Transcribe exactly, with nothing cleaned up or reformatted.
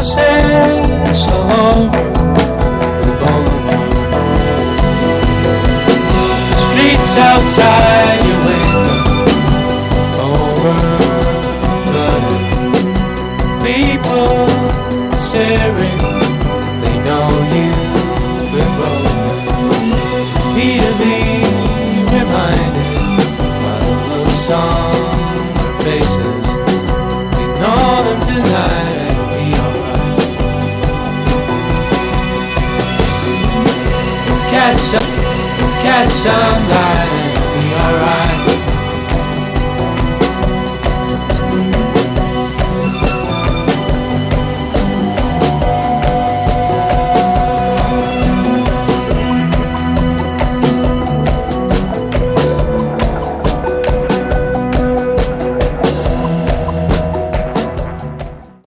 say so home alone. Streets outside your window overflooded. People staring, they know you've been broken. Repeatedly reminded by the looks on their faces. Ignore them tonight and you'll be alright. Catch some, catch some light.